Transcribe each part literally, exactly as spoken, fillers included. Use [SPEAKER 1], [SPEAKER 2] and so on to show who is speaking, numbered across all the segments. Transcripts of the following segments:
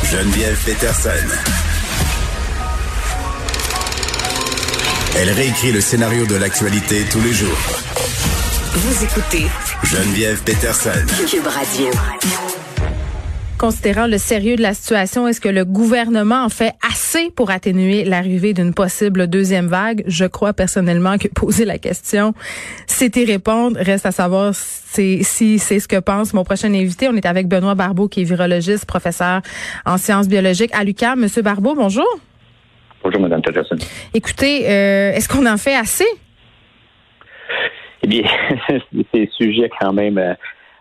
[SPEAKER 1] Geneviève Peterson. Elle réécrit le scénario de l'actualité tous les jours.
[SPEAKER 2] Vous écoutez
[SPEAKER 1] Geneviève Peterson.
[SPEAKER 2] Cube Radio.
[SPEAKER 3] Considérant le sérieux de la situation, est-ce que le gouvernement en fait assez pour atténuer l'arrivée d'une possible deuxième vague? Je crois personnellement que poser la question, c'est y répondre. Reste à savoir si, si c'est ce que pense mon prochain invité. On est avec Benoît Barbeau, qui est virologiste, professeur en sciences biologiques à l'U Q A M. Monsieur Barbeau, bonjour.
[SPEAKER 4] Bonjour, Mme Peterson.
[SPEAKER 3] Écoutez, euh, est-ce qu'on en fait assez?
[SPEAKER 4] Eh bien, c'est sujet quand même à,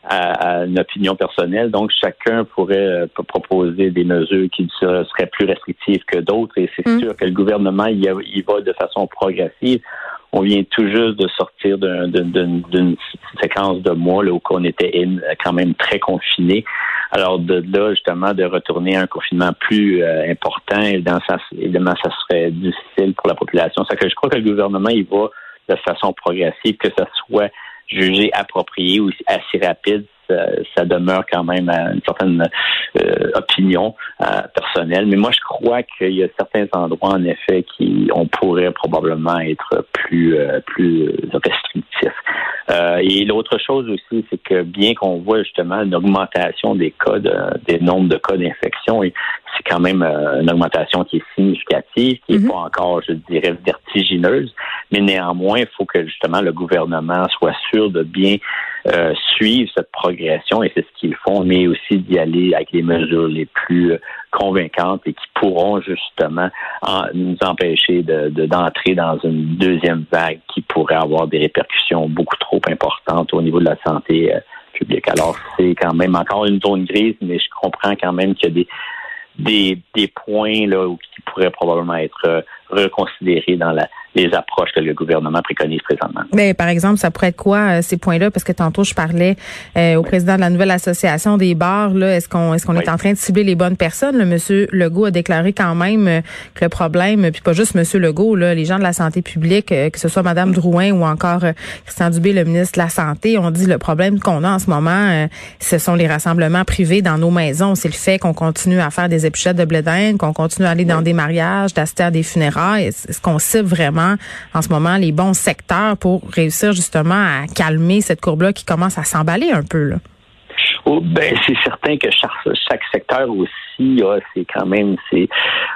[SPEAKER 4] à une opinion personnelle. Donc, chacun pourrait euh, proposer des mesures qui seraient plus restrictives que d'autres. Et c'est mmh. sûr que le gouvernement il, y a, il va de façon progressive. On vient tout juste de sortir d'un, d'une, d'une séquence de mois là, où on était quand même très confinés. Alors, de là, justement, de retourner à un confinement plus euh, important, évidemment ça, évidemment, ça serait difficile pour la population. C'est que je crois que le gouvernement, il va de façon progressive, que ça soit jugé approprié ou assez rapide, ça, ça demeure quand même à une certaine euh, opinion euh, personnelle. Mais moi, je crois qu'il y a certains endroits, en effet, qui on pourrait probablement être plus euh, plus restrictifs. Euh, et l'autre chose aussi, c'est que bien qu'on voit justement une augmentation des cas, de, des nombres de cas d'infection, et c'est quand même euh, une augmentation qui est significative, qui n'est mm-hmm. pas encore, je dirais, vertigineuse, mais néanmoins, il faut que justement le gouvernement soit sûr de bien euh, suivre cette progression, et c'est ce qu'ils font, mais aussi d'y aller avec les mesures les plus euh, convaincantes et qui pourront justement en, nous empêcher de, de, d'entrer dans une deuxième vague qui pourrait avoir des répercussions beaucoup trop importantes au niveau de la santé euh, publique. Alors, c'est quand même encore une zone grise, mais je comprends quand même qu'il y a des des, des points là où, qui pourraient probablement être euh, reconsidérés dans la, les approches que le gouvernement préconise présentement.
[SPEAKER 3] Mais par exemple, ça pourrait être quoi euh, ces points-là? Parce que tantôt, je parlais euh, au oui. président de la nouvelle association des bars. Là, est-ce qu'on est-ce qu'on oui. est en train de cibler les bonnes personnes? Le monsieur Legault a déclaré quand même euh, que le problème, puis pas juste monsieur Legault, là, les gens de la santé publique, euh, que ce soit Mme Drouin ou encore euh, Christian Dubé, le ministre de la Santé, on dit le problème qu'on a en ce moment, euh, ce sont les rassemblements privés dans nos maisons. C'est le fait qu'on continue à faire des épluchettes de blé d'Inde, qu'on continue à aller dans oui. des mariages, d'assister à des funérailles. Est-ce qu'on cible vraiment en ce moment les bons secteurs pour réussir justement à calmer cette courbe-là qui commence à s'emballer un peu, là?
[SPEAKER 4] Oh, ben, c'est certain que chaque, chaque secteur aussi a c'est quand même c'est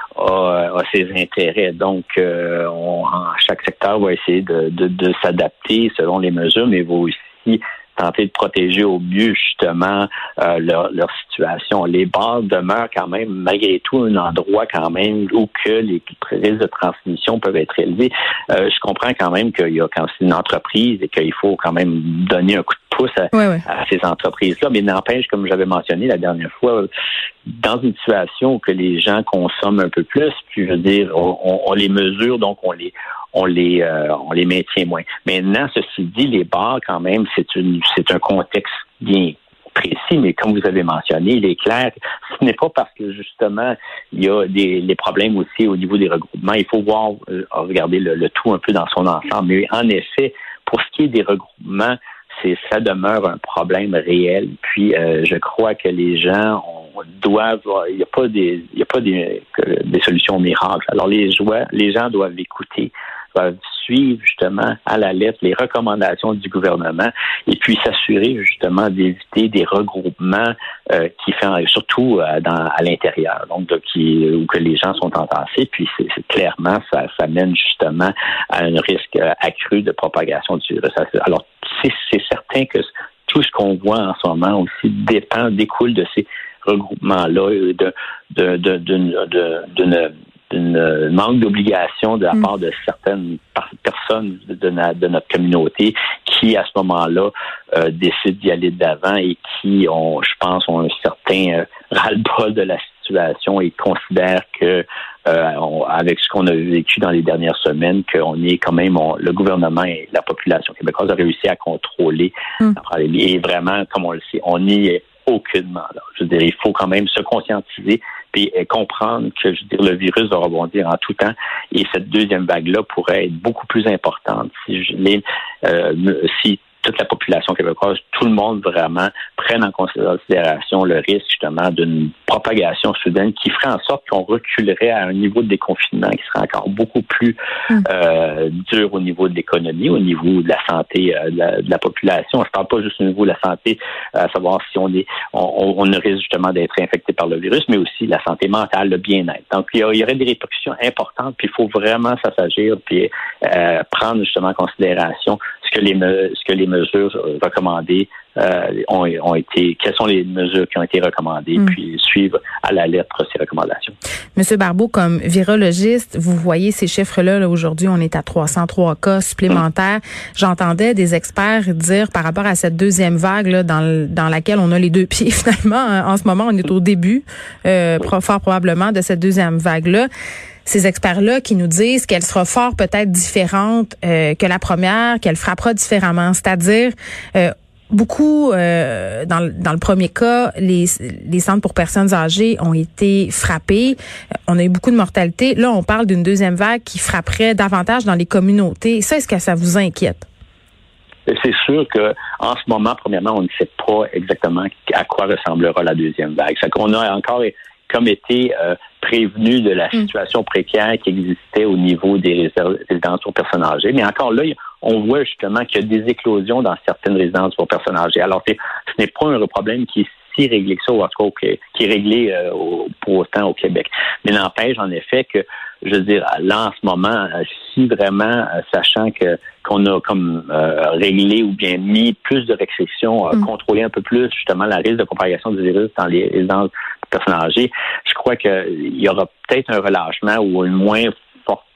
[SPEAKER 4] a, a ses intérêts. Donc, euh, on, chaque secteur va essayer de, de, de s'adapter selon les mesures, mais va aussi tenter de protéger au mieux justement euh, leur, leur situation. Les bars demeurent quand même malgré tout un endroit quand même où que les risques de transmission peuvent être élevés. Euh, je comprends quand même qu'il y a quand c'est une entreprise et qu'il faut quand même donner un coup de pouce à, ouais, ouais. à ces entreprises-là, mais n'empêche, comme j'avais mentionné la dernière fois, dans une situation où que les gens consomment un peu plus, puis je veux dire, on, on, on les mesure, donc on les on les euh, on les maintient moins. Maintenant, ceci dit, les bars, quand même, c'est une c'est un contexte bien précis, mais comme vous avez mentionné, il est clair, ce n'est pas parce que justement il y a des les problèmes aussi au niveau des regroupements. Il faut voir euh, regarder le, le tout un peu dans son ensemble. Mais en effet, pour ce qui est des regroupements, c'est ça demeure un problème réel. Puis euh, je crois que les gens on, doivent, il n'y a pas des il y a pas des, des solutions miracles. Alors les joueurs, les gens doivent écouter, doivent suivre justement à la lettre les recommandations du gouvernement et puis s'assurer justement d'éviter des regroupements euh, qui font surtout euh, dans à l'intérieur, donc de, qui où que les gens sont entassés. Puis c'est, c'est clairement ça, ça mène justement à un risque euh, accru de propagation du virus. Alors c'est, c'est certain que tout ce qu'on voit en ce moment aussi dépend, découle de ces regroupements-là, de, de, de, d'une, de, d'une, d'une manque d'obligation de la part de certaines personnes de, na, de notre communauté qui, à ce moment-là, euh, décident d'y aller de l'avant et qui, ont, je pense, ont un certain euh, ras-le-bol de la situation et considèrent que, euh, on, avec ce qu'on a vécu dans les dernières semaines, qu'on est quand même, on, le gouvernement et la population québécoise a réussi à contrôler mm. la pandémie. Et vraiment, comme on le sait, on n'y est aucunement. Là. Je veux dire, il faut quand même se conscientiser et comprendre que, je veux dire, le virus va rebondir en tout temps et cette deuxième vague-là pourrait être beaucoup plus importante si je, les, euh, si toute la population québécoise, tout le monde vraiment prenne en considération le risque justement d'une propagation soudaine qui ferait en sorte qu'on reculerait à un niveau de déconfinement qui serait encore beaucoup plus mm. euh, dur au niveau de l'économie, au niveau de la santé euh, de, la, de la population. Je ne parle pas juste au niveau de la santé, à savoir si on est on, on risque justement d'être infecté par le virus, mais aussi la santé mentale, le bien-être. Donc, il y, a, il y aurait des répercussions importantes, puis il faut vraiment s'assagir, puis euh, prendre justement en considération ce que les ce que les mesures recommandées euh, ont, ont été, quelles sont les mesures qui ont été recommandées, mm. puis suivre à la lettre ces recommandations.
[SPEAKER 3] Monsieur Barbeau, comme virologiste, vous voyez ces chiffres-là, là, aujourd'hui, on est à trois cent trois cas supplémentaires. Mm. J'entendais des experts dire par rapport à cette deuxième vague là, dans, dans laquelle on a les deux pieds finalement. En ce moment, on est au début, euh, oui. fort probablement, de cette deuxième vague-là. Ces experts-là qui nous disent qu'elle sera fort peut-être différente euh, que la première, qu'elle frappera différemment. C'est-à-dire, euh, beaucoup, euh, dans, dans le premier cas, les, les centres pour personnes âgées ont été frappés. On a eu beaucoup de mortalité. Là, on parle d'une deuxième vague qui frapperait davantage dans les communautés. Ça, est-ce que ça vous inquiète?
[SPEAKER 4] C'est sûr que en ce moment, premièrement, on ne sait pas exactement à quoi ressemblera la deuxième vague. C'est qu'on a encore comme été euh, prévenu de la situation précaire qui existait au niveau des résidences pour personnes âgées. Mais encore là, on voit justement qu'il y a des éclosions dans certaines résidences pour personnes âgées. Alors, ce n'est pas un problème qui est si réglé que ça, ou en tout cas qui est réglé euh, au, pour autant au Québec. Mais n'empêche, en effet, que, je veux dire, là, en ce moment, si vraiment, sachant que qu'on a comme euh, réglé ou bien mis plus de restrictions, euh, mm. contrôlé un peu plus, justement, la risque de propagation du virus dans les résidences de personnes âgées, je crois qu'il y aura peut-être un relâchement ou une moins forte,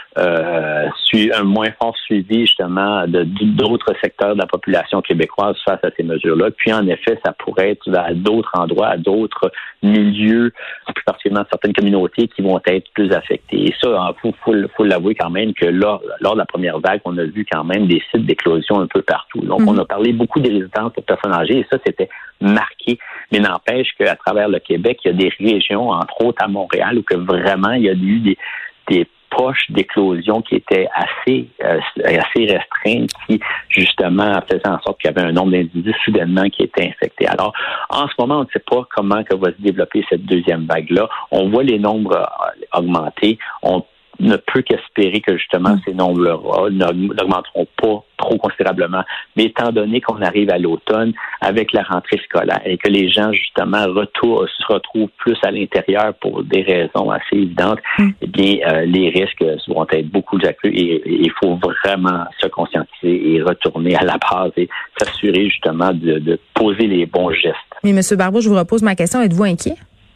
[SPEAKER 4] euh, su, un moins fort suivi justement de, d'autres secteurs de la population québécoise face à ces mesures-là. Puis en effet, ça pourrait être à d'autres endroits, à d'autres milieux, plus particulièrement certaines communautés qui vont être plus affectées. Et ça, il faut, faut, faut l'avouer quand même que lors, lors de la première vague, on a vu quand même des sites d'éclosion un peu partout. Donc, mm-hmm. on a parlé beaucoup des résidences pour personnes âgées et ça, c'était marqué. Mais n'empêche qu'à travers le Québec, il y a des régions, entre autres à Montréal, où que vraiment il y a eu des, des poches d'éclosion qui étaient assez euh, assez restreintes, qui justement faisaient en sorte qu'il y avait un nombre d'individus soudainement qui étaient infectés. Alors, en ce moment, on ne sait pas comment que va se développer cette deuxième vague-là. On voit les nombres euh, augmenter. On ne peut qu'espérer que justement mmh. ces nombres-là n'augmenteront pas trop considérablement. Mais étant donné qu'on arrive à l'automne avec la rentrée scolaire et que les gens justement retour, se retrouvent plus à l'intérieur pour des raisons assez évidentes, mmh. eh bien euh, les risques vont être beaucoup accrus et il faut vraiment se conscientiser et retourner à la base et s'assurer justement de, de poser les bons gestes.
[SPEAKER 3] Mais M. Barbeau, je vous repose ma question. Êtes-vous inquiet?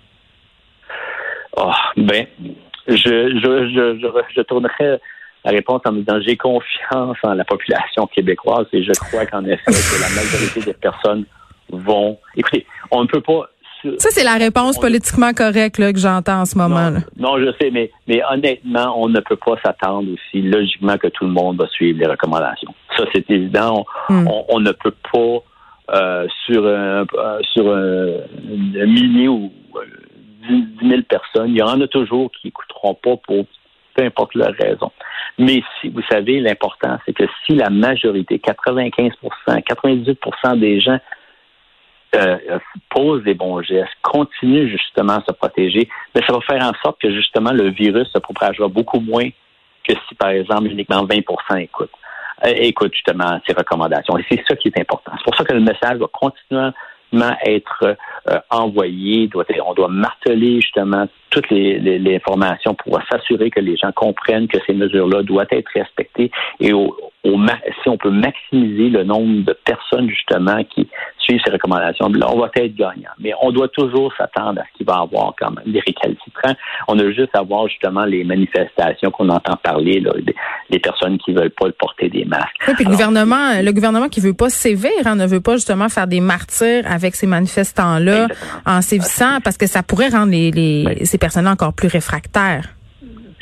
[SPEAKER 4] Oh, ben... Je, je, je, je, je tournerais la réponse en me disant j'ai confiance en la population québécoise et je crois qu'en effet que la majorité des personnes vont... Écoutez, on ne peut pas...
[SPEAKER 3] Ça, c'est la réponse on, politiquement correcte là, que j'entends en ce moment.
[SPEAKER 4] Non,
[SPEAKER 3] là.
[SPEAKER 4] non, je sais, mais, mais honnêtement, on ne peut pas s'attendre aussi logiquement que tout le monde va suivre les recommandations. Ça, c'est évident. On, mm. on, on ne peut pas, euh, sur un, euh, sur un, un millier ou... Euh, dix mille personnes, il y en a toujours qui n'écouteront pas pour peu importe leur raison. Mais si vous savez, l'important, c'est que si la majorité, quatre-vingt-quinze pour cent, quatre-vingt-dix pour cent des gens euh, posent des bons gestes, continuent justement à se protéger, bien, ça va faire en sorte que justement le virus se propagera beaucoup moins que si, par exemple, uniquement vingt pour cent écoutent. Euh, écoutent justement ces recommandations. Et c'est ça qui est important. C'est pour ça que le message va continuer être euh, envoyé, doit être, on doit marteler justement toutes les, les, les informations pour s'assurer que les gens comprennent que ces mesures-là doivent être respectées et au, au, si on peut maximiser le nombre de personnes justement qui suivent ces recommandations, là, on va être gagnant. Mais on doit toujours s'attendre à ce qu'il va y avoir quand même des récalcitrants. On a juste à voir justement les manifestations qu'on entend parler, là, des, des personnes qui veulent pas porter des masques.
[SPEAKER 3] Oui, puis
[SPEAKER 4] Alors,
[SPEAKER 3] le gouvernement, le gouvernement qui veut pas sévir, hein, ne veut pas justement faire des martyrs avec ces manifestants-là
[SPEAKER 4] exactement.
[SPEAKER 3] en sévissant, parce que ça pourrait rendre les, les,
[SPEAKER 4] oui.
[SPEAKER 3] ces personnes-là encore plus réfractaires.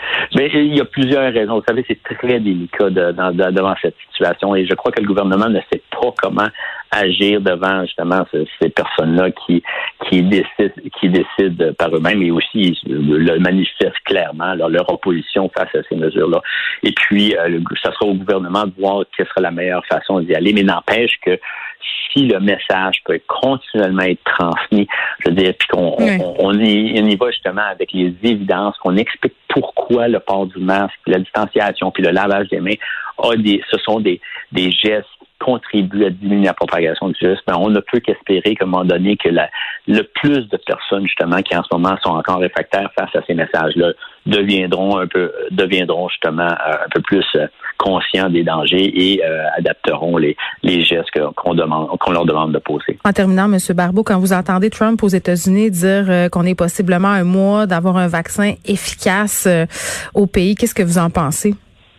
[SPEAKER 4] Mais il y a plusieurs raisons. Vous savez, c'est très délicat de, dans, de, devant cette situation et je crois que le gouvernement ne sait pas comment agir devant justement ce, ces personnes-là qui qui décident qui décident par eux-mêmes et aussi le manifestent clairement leur, leur opposition face à ces mesures-là. Et puis, euh, le, ça sera au gouvernement de voir quelle sera la meilleure façon d'y aller. Mais n'empêche que si le message peut continuellement être transmis, je veux dire, puis qu'on oui. on, on, y, on y va justement avec les évidences, qu'on explique pourquoi le port du masque, la distanciation, puis le lavage des mains, a des, ce sont des, des gestes qui contribuent à diminuer la propagation du virus. Mais on ne peut qu'espérer qu'à un moment donné que la, le plus de personnes justement qui en ce moment sont encore réfractaires face à ces messages-là deviendront un peu, deviendront justement un peu plus conscients des dangers et euh, adapteront les, les gestes que, qu'on demande, qu'on leur demande de poser.
[SPEAKER 3] En terminant, M. Barbeau, quand vous entendez Trump aux États-Unis dire euh, qu'on est possiblement un mois d'avoir un vaccin efficace euh, au pays, qu'est-ce que vous en pensez?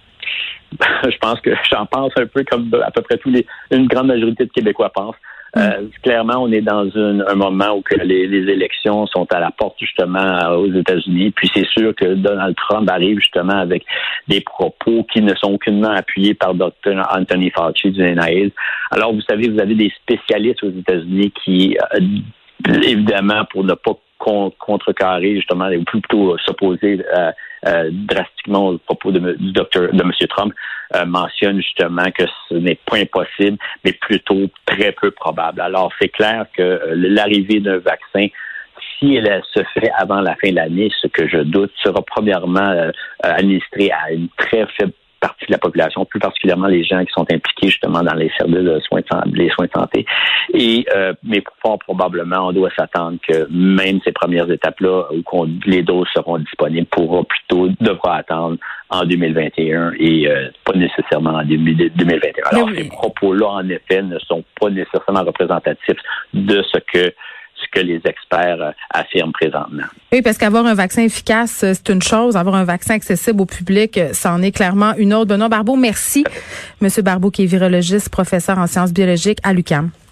[SPEAKER 4] Je pense que j'en pense un peu comme à peu près tous les, une grande majorité de Québécois pensent. Mm. Euh, clairement, on est dans une, un moment où que les, les élections sont à la porte justement aux États-Unis. Puis c'est sûr que Donald Trump arrive justement avec des propos qui ne sont aucunement appuyés par docteur Anthony Fauci du N I H. Alors, vous savez, vous avez des spécialistes aux États-Unis qui, euh, évidemment, pour ne pas con- contrecarrer justement, ou plutôt s'opposer euh, euh, drastiquement au propos de, du docteur de M. Trump, euh, mentionne justement que ce n'est pas impossible, mais plutôt très peu probable. Alors, c'est clair que euh, l'arrivée d'un vaccin, si elle se fait avant la fin de l'année, ce que je doute, sera premièrement euh, administré à une très faible partie de la population, plus particulièrement les gens qui sont impliqués justement dans les services de soins de santé, les soins de santé. Et euh, mais fort probablement, on doit s'attendre que même ces premières étapes-là, où qu'on, les doses seront disponibles, pourra plutôt devra attendre en deux mille vingt et un et euh, pas nécessairement en deux mille vingt et un. Alors, oui. Ces propos-là, en effet, ne sont pas nécessairement représentatifs de ce que ce que les experts euh, affirment présentement.
[SPEAKER 3] Oui, parce qu'avoir un vaccin efficace, c'est une chose. Avoir un vaccin accessible au public, c'en est clairement une autre. Benoît Barbeau, merci. Monsieur Barbeau, qui est virologiste, professeur en sciences biologiques à l'U Q A M.